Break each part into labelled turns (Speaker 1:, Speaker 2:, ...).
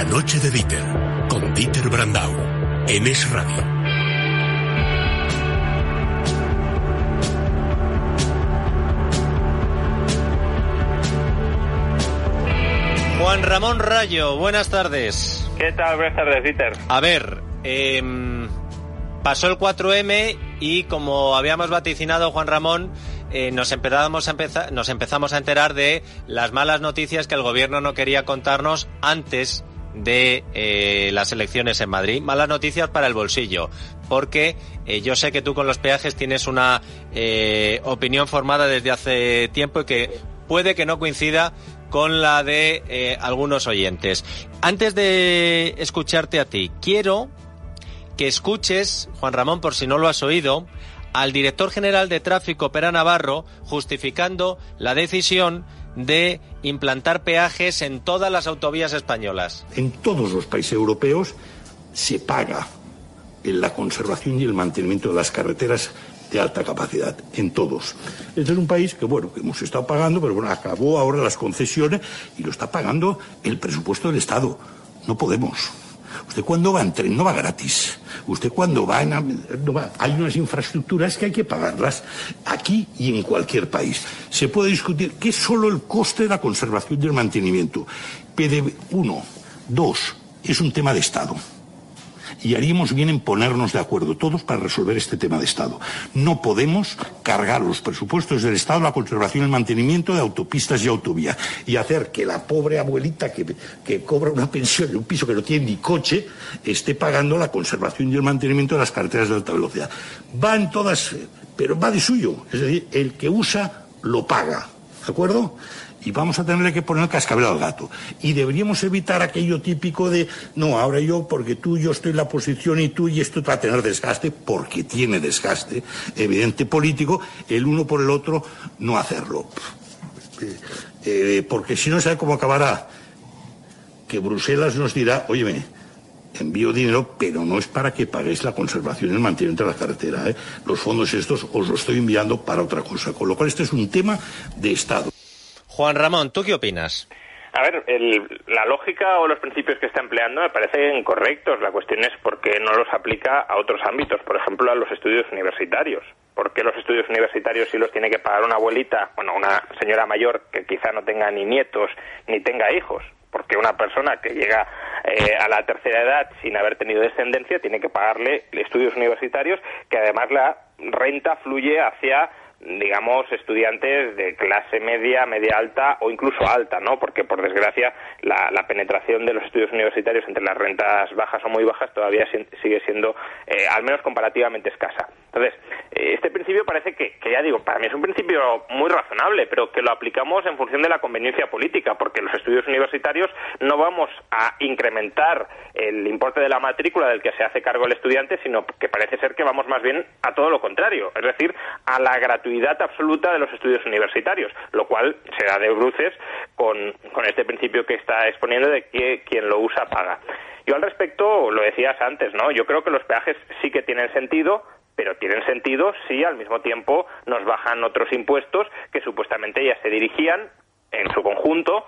Speaker 1: La noche de Dieter, con Dieter Brandau, en Es Radio.
Speaker 2: Juan Ramón Rayo, buenas tardes.
Speaker 3: ¿Qué tal? Buenas tardes, Dieter.
Speaker 2: A ver, pasó el 4M y como habíamos vaticinado, Juan Ramón, nos empezamos a enterar de las malas noticias que el gobierno no quería contarnos antes de las elecciones en Madrid. Malas noticias para el bolsillo, porque yo sé que tú con los peajes tienes una opinión formada desde hace tiempo y que puede que no coincida con la de algunos oyentes. Antes de escucharte a ti, quiero que escuches, Juan Ramón, por si no lo has oído, al director general de Tráfico, Pera Navarro, justificando la decisión de implantar peajes en todas las autovías españolas.
Speaker 4: En todos los países europeos se paga en la conservación y el mantenimiento de las carreteras de alta capacidad, en todos. Este es un país que, bueno, que hemos estado pagando, pero bueno, acabó ahora las concesiones y lo está pagando el presupuesto del Estado. No podemos. Usted cuando va en tren no va gratis. Usted cuando va hay unas infraestructuras que hay que pagarlas aquí y en cualquier país. Se puede discutir que es solo el coste de la conservación y el mantenimiento. Pero es un tema de Estado. Y haríamos bien en ponernos de acuerdo todos para resolver este tema de Estado. No podemos cargar los presupuestos del Estado la conservación y el mantenimiento de autopistas y autovías y hacer que la pobre abuelita que cobra una pensión en un piso que no tiene ni coche esté pagando la conservación y el mantenimiento de las carreteras de alta velocidad. Van todas, pero va de suyo. Es decir, el que usa lo paga. ¿De acuerdo? Y vamos a tenerle que poner el cascabel al gato. Y deberíamos evitar aquello típico de, no, ahora yo, porque yo estoy en la posición y tú, y esto va a tener desgaste, porque tiene desgaste evidente político, el uno por el otro, no hacerlo. Porque si no, ¿sabe cómo acabará? Que Bruselas nos dirá, óyeme, envío dinero, pero no es para que paguéis la conservación y el mantenimiento de la carretera, ¿eh? Los fondos estos os los estoy enviando para otra cosa. Con lo cual, este es un tema de Estado.
Speaker 2: Juan Ramón, ¿tú qué opinas?
Speaker 3: A ver, la lógica o los principios que está empleando me parecen correctos. La cuestión es por qué no los aplica a otros ámbitos, por ejemplo, a los estudios universitarios. ¿Por qué los estudios universitarios sí los tiene que pagar una abuelita, una señora mayor que quizá no tenga ni nietos ni tenga hijos? Porque una persona que llega a la tercera edad sin haber tenido descendencia tiene que pagarle estudios universitarios, que además la renta fluye hacia, digamos, estudiantes de clase media, media alta o incluso alta, ¿no? Porque, por desgracia, la penetración de los estudios universitarios entre las rentas bajas o muy bajas todavía sigue siendo, al menos comparativamente, escasa. Entonces, este principio parece que ya digo, para mí es un principio muy razonable, pero que lo aplicamos en función de la conveniencia política, porque en los estudios universitarios no vamos a incrementar el importe de la matrícula del que se hace cargo el estudiante, sino que parece ser que vamos más bien a todo lo contrario, es decir, a la gratuidad absoluta de los estudios universitarios, lo cual se da de bruces con este principio que está exponiendo de que quien lo usa paga. Yo al respecto, lo decías antes, ¿no? Yo creo que los peajes sí que tienen sentido, pero tienen sentido si al mismo tiempo nos bajan otros impuestos que supuestamente ya se dirigían en su conjunto,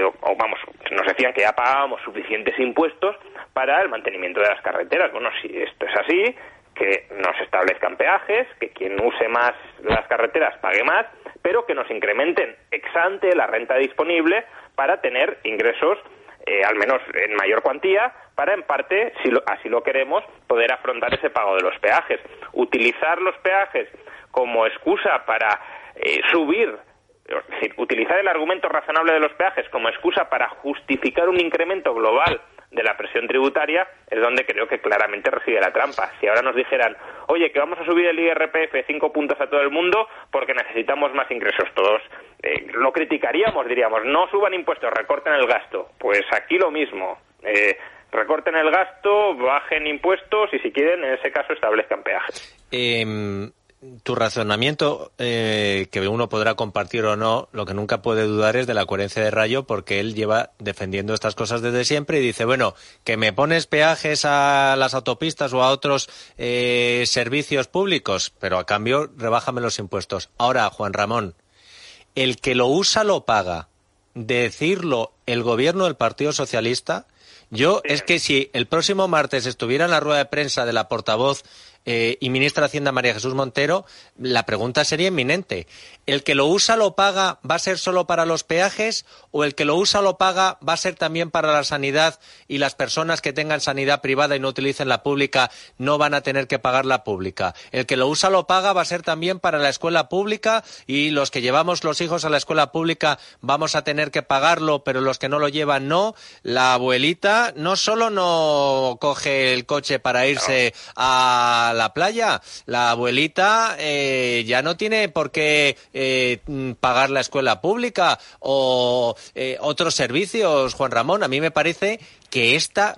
Speaker 3: nos decían que ya pagábamos suficientes impuestos para el mantenimiento de las carreteras. Bueno, si esto es así, que nos establezcan peajes, que quien use más las carreteras pague más, pero que nos incrementen ex ante la renta disponible para tener ingresos, al menos en mayor cuantía, para en parte, si así lo queremos, poder afrontar ese pago de los peajes. Utilizar los peajes como excusa para subir, es decir, utilizar el argumento razonable de los peajes como excusa para justificar un incremento global de la presión tributaria, es donde creo que claramente reside la trampa. Si ahora nos dijeran, oye, que vamos a subir el IRPF 5 puntos a todo el mundo porque necesitamos más ingresos, todos lo criticaríamos, diríamos, no suban impuestos, recorten el gasto. Pues aquí lo mismo, recorten el gasto, bajen impuestos y si quieren, en ese caso, establezcan peajes.
Speaker 2: Tu razonamiento, que uno podrá compartir o no, lo que nunca puede dudar es de la coherencia de Rayo, porque él lleva defendiendo estas cosas desde siempre y dice, bueno, que me pones peajes a las autopistas o a otros servicios públicos, pero a cambio rebájame los impuestos. Ahora, Juan Ramón, el que lo usa lo paga. Decirlo el gobierno del Partido Socialista Yo es que si el próximo martes estuviera en la rueda de prensa de la portavoz y ministra de Hacienda María Jesús Montero, la pregunta sería inminente. ¿El que lo usa lo paga va a ser solo para los peajes o el que lo usa lo paga va a ser también para la sanidad y las personas que tengan sanidad privada y no utilicen la pública no van a tener que pagar la pública? El que lo usa lo paga va a ser también para la escuela pública y los que llevamos los hijos a la escuela pública vamos a tener que pagarlo, pero los que no lo llevan no. La abuelita no solo no coge el coche para irse a la playa, la abuelita ya no tiene por qué pagar la escuela pública o otros servicios, Juan Ramón. A mí me parece que esta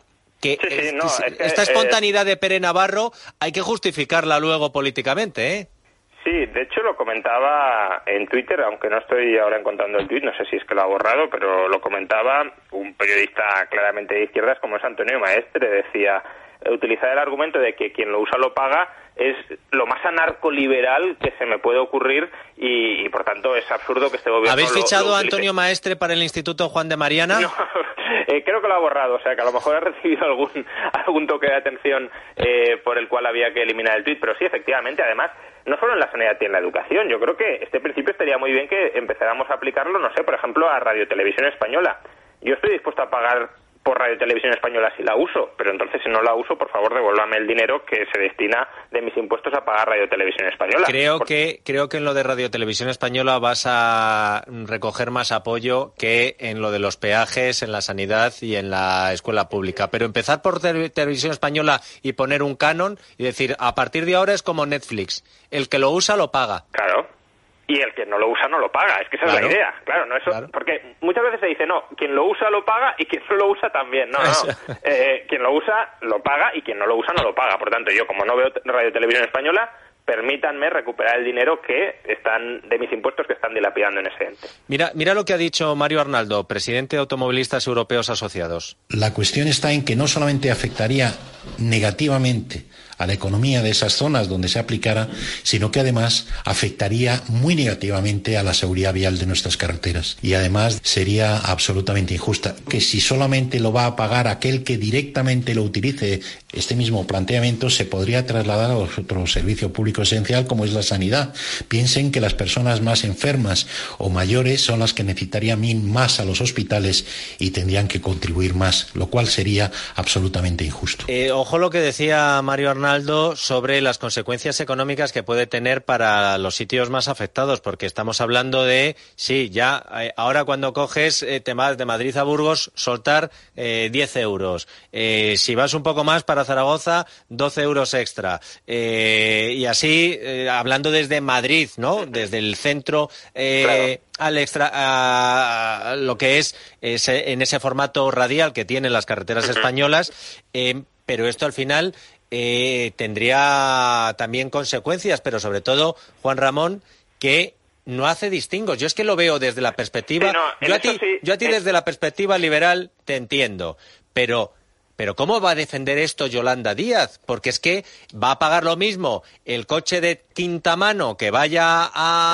Speaker 2: espontaneidad de Pere Navarro hay que justificarla luego políticamente, ¿eh?
Speaker 3: Sí, de hecho lo comentaba en Twitter, aunque no estoy ahora encontrando el tuit, no sé si es que lo ha borrado, pero lo comentaba un periodista claramente de izquierdas como es Antonio Maestre. Decía, utilizar el argumento de que quien lo usa lo paga es lo más anarcoliberal que se me puede ocurrir y por tanto es absurdo que este gobierno
Speaker 2: ¿Habéis fichado
Speaker 3: lo
Speaker 2: a Antonio Maestre para el Instituto Juan de Mariana?
Speaker 3: No, creo que lo ha borrado, o sea que a lo mejor ha recibido algún toque de atención por el cual había que eliminar el tuit, pero sí, efectivamente, además, no solo en la sanidad y en la educación, yo creo que este principio estaría muy bien que empezáramos a aplicarlo, no sé, por ejemplo, a Radio Televisión Española. Yo estoy dispuesto a pagar por Radio Televisión Española si la uso, pero entonces si no la uso, por favor, devuélvame el dinero que se destina de mis impuestos a pagar Radio Televisión Española.
Speaker 2: Creo que en lo de Radio Televisión Española vas a recoger más apoyo que en lo de los peajes, en la sanidad y en la escuela pública. Pero empezar por Televisión Española y poner un canon y decir, a partir de ahora es como Netflix, el que lo usa lo paga.
Speaker 3: Claro. Y el que no lo usa no lo paga, es que esa es la idea, claro, no eso, claro. Porque muchas veces se dice, no, quien lo usa lo paga y quien no lo usa también, no, quien lo usa lo paga y quien no lo usa no lo paga, por tanto yo como no veo Radio Televisión Española, permítanme recuperar el dinero que están de mis impuestos que están dilapidando en ese ente.
Speaker 2: Mira lo que ha dicho Mario Arnaldo, presidente de Automovilistas Europeos Asociados.
Speaker 5: La cuestión está en que no solamente afectaría negativamente a la economía de esas zonas donde se aplicara, sino que además afectaría muy negativamente a la seguridad vial de nuestras carreteras. Y además sería absolutamente injusta. Que si solamente lo va a pagar aquel que directamente lo utilice, este mismo planteamiento se podría trasladar a otro servicio público esencial como es la sanidad. Piensen que las personas más enfermas o mayores son las que necesitarían ir más a los hospitales y tendrían que contribuir más, lo cual sería absolutamente injusto.
Speaker 2: Ojo lo que decía Mario Arnaldo sobre las consecuencias económicas que puede tener para los sitios más afectados, porque estamos hablando de, sí, ya ahora cuando coges, te vas de Madrid a Burgos, soltar 10 euros. Si vas un poco más para Zaragoza, 12 euros extra. Y así, hablando desde Madrid, ¿no? Desde el centro claro. Al extra, a lo que es en ese formato radial que tienen las carreteras españolas, pero esto al final tendría también consecuencias, pero sobre todo, Juan Ramón, que no hace distingos. Yo es que lo veo desde la perspectiva... Sí, no, yo a ti desde la perspectiva liberal te entiendo, pero ¿cómo va a defender esto Yolanda Díaz? Porque es que va a pagar lo mismo el coche de quinta mano que vaya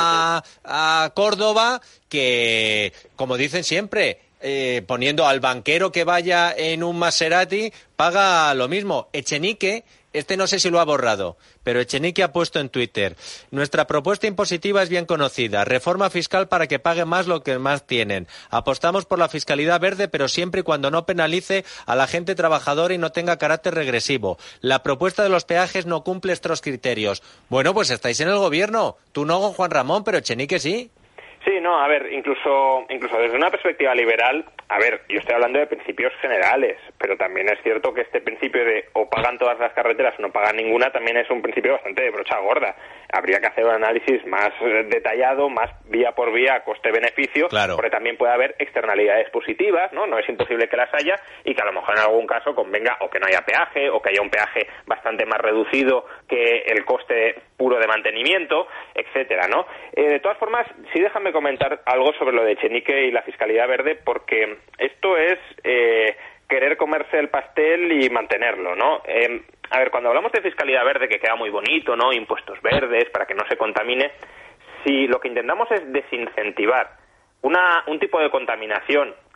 Speaker 2: a Córdoba que, como dicen siempre... poniendo al banquero que vaya en un Maserati, paga lo mismo. Echenique, no sé si lo ha borrado, pero Echenique ha puesto en Twitter: nuestra propuesta impositiva es bien conocida, reforma fiscal para que pague más lo que más tienen. Apostamos por la fiscalidad verde, pero siempre y cuando no penalice a la gente trabajadora y no tenga carácter regresivo. La propuesta de los peajes no cumple estos criterios. Bueno, pues estáis en el gobierno. Tú no, Juan Ramón, pero Echenique sí.
Speaker 3: Sí, no, a ver, incluso desde una perspectiva liberal, a ver, yo estoy hablando de principios generales, pero también es cierto que este principio de o pagan todas las carreteras o no pagan ninguna también es un principio bastante de brocha gorda. Habría que hacer un análisis más detallado, más vía por vía, coste-beneficio, claro. Porque también puede haber externalidades positivas, ¿no? No es imposible que las haya y que a lo mejor en algún caso convenga o que no haya peaje o que haya un peaje bastante más reducido que el coste puro de mantenimiento, etcétera, ¿no? De todas formas, sí déjame comentar algo sobre lo de Echenique y la fiscalidad verde, porque esto es querer comerse el pastel y mantenerlo, ¿no? A ver, cuando hablamos de fiscalidad verde, que queda muy bonito, ¿no? Impuestos verdes para que no se contamine, si lo que intentamos es desincentivar un tipo de contaminación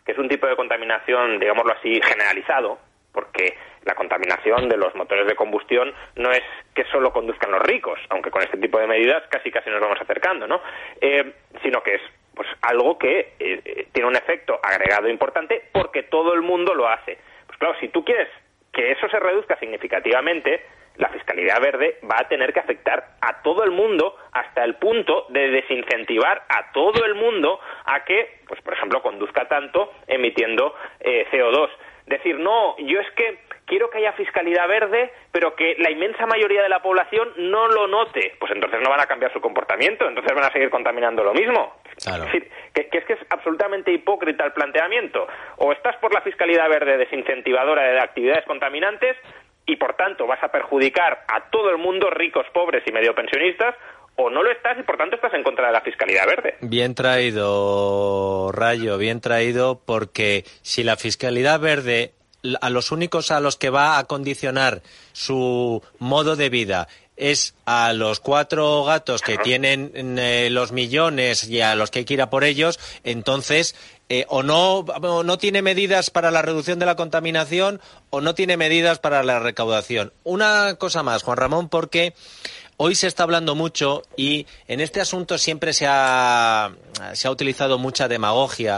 Speaker 3: que es un tipo de contaminación, digámoslo así, generalizado, porque la contaminación de los motores de combustión no es que solo conduzcan los ricos, aunque con este tipo de medidas casi nos vamos acercando, ¿no? Sino que es pues algo que tiene un efecto agregado importante porque todo el mundo lo hace. Pues claro, si tú quieres que eso se reduzca significativamente, la fiscalidad verde va a tener que afectar a todo el mundo hasta el punto de desincentivar a todo el mundo a que, pues por ejemplo, conduzca tanto emitiendo CO2. Decir, no, yo es que quiero que haya fiscalidad verde, pero que la inmensa mayoría de la población no lo note. Pues entonces no van a cambiar su comportamiento, entonces van a seguir contaminando lo mismo.
Speaker 2: Claro.
Speaker 3: Es decir, que es absolutamente hipócrita el planteamiento. O estás por la fiscalidad verde desincentivadora de actividades contaminantes y, por tanto, vas a perjudicar a todo el mundo, ricos, pobres y medio pensionistas, o no lo estás y, por tanto, estás en contra de la fiscalidad verde.
Speaker 2: Bien traído, Rayo, bien traído, porque si la fiscalidad verde a los únicos a los que va a condicionar su modo de vida es a los 4 gatos que tienen los millones y a los que hay que ir a por ellos, entonces o no tiene medidas para la reducción de la contaminación o no tiene medidas para la recaudación. Una cosa más, Juan Ramón, porque hoy se está hablando mucho y en este asunto siempre se ha utilizado mucha demagogia,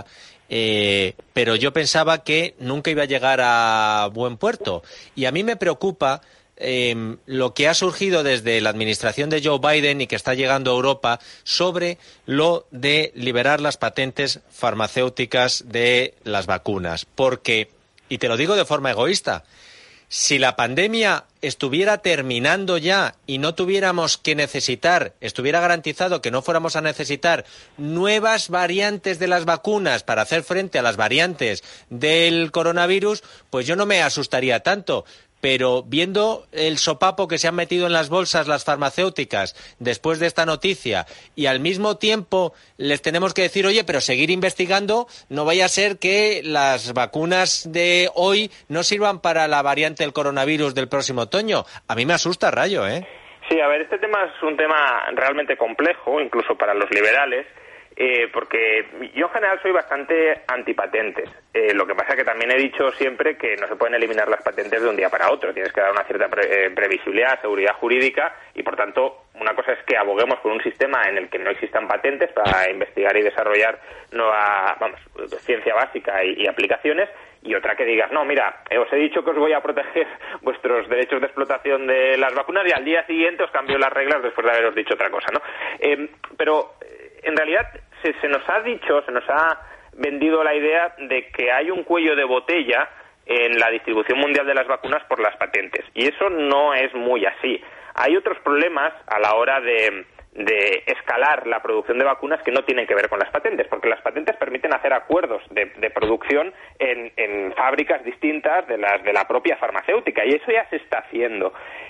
Speaker 2: pero yo pensaba que nunca iba a llegar a buen puerto. Y a mí me preocupa lo que ha surgido desde la administración de Joe Biden y que está llegando a Europa sobre lo de liberar las patentes farmacéuticas de las vacunas. Porque, y te lo digo de forma egoísta, si la pandemia estuviera terminando ya y no tuviéramos que necesitar, estuviera garantizado que no fuéramos a necesitar nuevas variantes de las vacunas para hacer frente a las variantes del coronavirus, pues yo no me asustaría tanto. Pero viendo el sopapo que se han metido en las bolsas las farmacéuticas después de esta noticia y al mismo tiempo les tenemos que decir, oye, pero seguir investigando, no vaya a ser que las vacunas de hoy no sirvan para la variante del coronavirus del próximo otoño. A mí me asusta, Rayo, ¿eh?
Speaker 3: Sí, a ver, este tema es un tema realmente complejo, incluso para los liberales, porque yo en general soy bastante antipatentes. Lo que pasa es que también he dicho siempre que no se pueden eliminar las patentes de un día para otro. Tienes que dar una cierta previsibilidad, seguridad jurídica y, por tanto, una cosa es que aboguemos por un sistema en el que no existan patentes para investigar y desarrollar nueva, ciencia básica y aplicaciones, y otra que digas, no, mira, os he dicho que os voy a proteger vuestros derechos de explotación de las vacunas y al día siguiente os cambio las reglas después de haberos dicho otra cosa, ¿no? Pero en realidad se nos ha vendido la idea de que hay un cuello de botella en la distribución mundial de las vacunas por las patentes, y eso no es muy así. Hay otros problemas a la hora de escalar la producción de vacunas que no tienen que ver con las patentes, porque las patentes permiten hacer acuerdos de producción en fábricas distintas de la propia farmacéutica, y eso ya se está haciendo.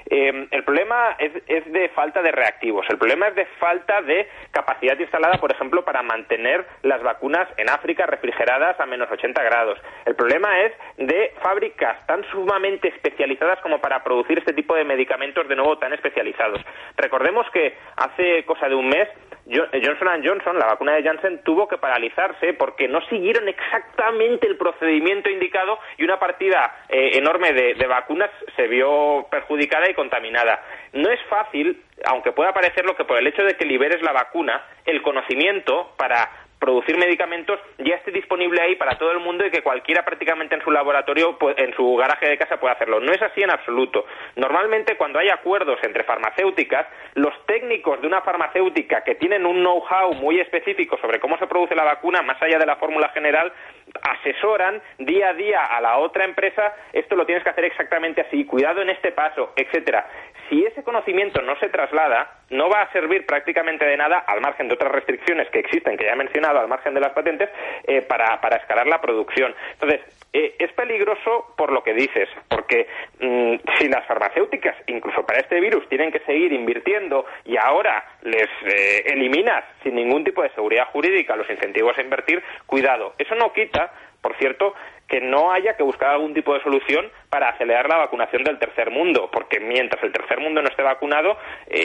Speaker 3: El problema es de falta de reactivos, el problema es de falta de capacidad instalada, por ejemplo, para mantener las vacunas en África refrigeradas a menos 80 grados. El problema es de fábricas tan sumamente especializadas como para producir este tipo de medicamentos de nuevo tan especializados. Recordemos que hace cosa de un mes, Johnson & Johnson, la vacuna de Janssen, tuvo que paralizarse porque no siguieron exactamente el procedimiento indicado y una partida enorme de vacunas se vio perjudicada y contaminada. No es fácil, aunque pueda parecerlo, que por el hecho de que liberes la vacuna, el conocimiento para producir medicamentos ya esté disponible ahí para todo el mundo y que cualquiera prácticamente en su laboratorio, en su garaje de casa pueda hacerlo. No es así en absoluto. Normalmente cuando hay acuerdos entre farmacéuticas, los técnicos de una farmacéutica que tienen un know-how muy específico sobre cómo se produce la vacuna, más allá de la fórmula general, asesoran día a día a la otra empresa, esto lo tienes que hacer exactamente así, cuidado en este paso, etcétera. Si ese conocimiento no se traslada, no va a servir prácticamente de nada, al margen de otras restricciones que existen, que ya he mencionado, al margen de las patentes, para escalar la producción. Entonces, es peligroso por lo que dices, porque si las farmacéuticas, incluso para este virus, tienen que seguir invirtiendo y ahora les eliminas sin ningún tipo de seguridad jurídica los incentivos a invertir, cuidado. Eso no quita, por cierto, que no haya que buscar algún tipo de solución para acelerar la vacunación del tercer mundo, porque mientras el tercer mundo no esté vacunado, las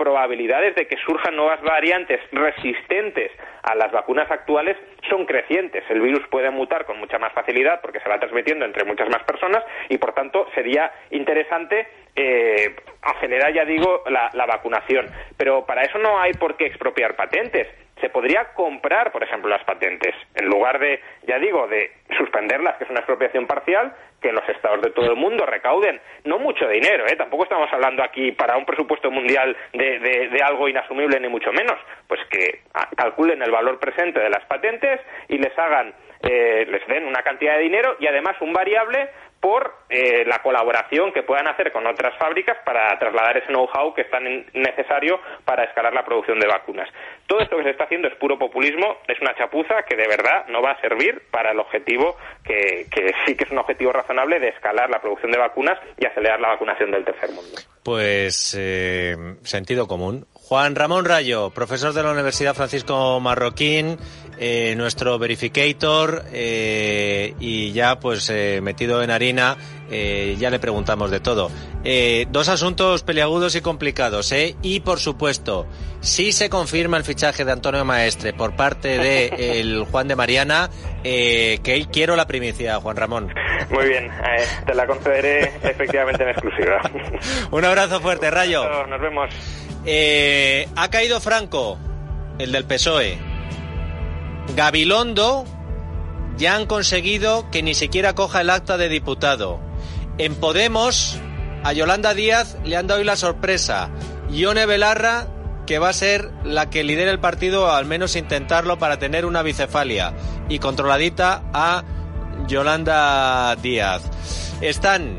Speaker 3: probabilidades de que surjan nuevas variantes resistentes a las vacunas actuales son crecientes. El virus puede mutar con mucha más facilidad porque se va transmitiendo entre muchas más personas y, por tanto, sería interesante acelerar, ya digo, la vacunación. Pero para eso no hay por qué expropiar patentes. Se podría comprar, por ejemplo, las patentes. En lugar de, ya digo, de suspenderlas, que es una expropiación parcial, que los estados de todo el mundo recauden no mucho dinero, tampoco estamos hablando aquí para un presupuesto mundial de algo inasumible, ni mucho menos. Pues que calculen el valor presente de las patentes y les hagan, les den una cantidad de dinero y además un variable por la colaboración que puedan hacer con otras fábricas para trasladar ese know-how que es tan necesario para escalar la producción de vacunas. Todo esto que se está haciendo es puro populismo, es una chapuza que de verdad no va a servir para el objetivo, que sí que es un objetivo razonable, de escalar la producción de vacunas y acelerar la vacunación del tercer mundo.
Speaker 2: Pues sentido común. Juan Ramón Rayo, profesor de la Universidad Francisco Marroquín, nuestro verificator, y ya pues metido en harina, ya le preguntamos de todo. Dos asuntos peliagudos y complicados, y por supuesto, si se confirma el fichaje de Antonio Maestre por parte de el Juan de Mariana, que quiero la primicia, Juan Ramón.
Speaker 3: Muy bien, te la concederé efectivamente en exclusiva.
Speaker 2: Un abrazo fuerte, Rayo.
Speaker 3: Nos vemos.
Speaker 2: Ha caído Franco, el del PSOE. Gabilondo ya han conseguido que ni siquiera coja el acta de diputado. En Podemos, a Yolanda Díaz le han dado hoy la sorpresa. Ione Belarra, que va a ser la que lidere el partido, al menos intentarlo, para tener una bicefalia. Y controladita a Yolanda Díaz. Están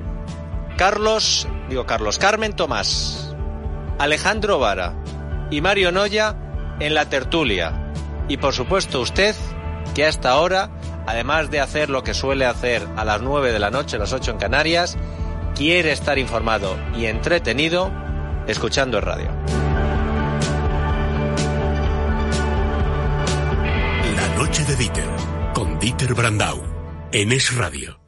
Speaker 2: Carmen Tomás, Alejandro Vara y Mario Noya en la tertulia. Y por supuesto usted, que hasta ahora, además de hacer lo que suele hacer a las 9 de la noche, las 8 en Canarias, quiere estar informado y entretenido escuchando el radio.
Speaker 1: La noche de Dieter, con Dieter Brandau, en Es Radio.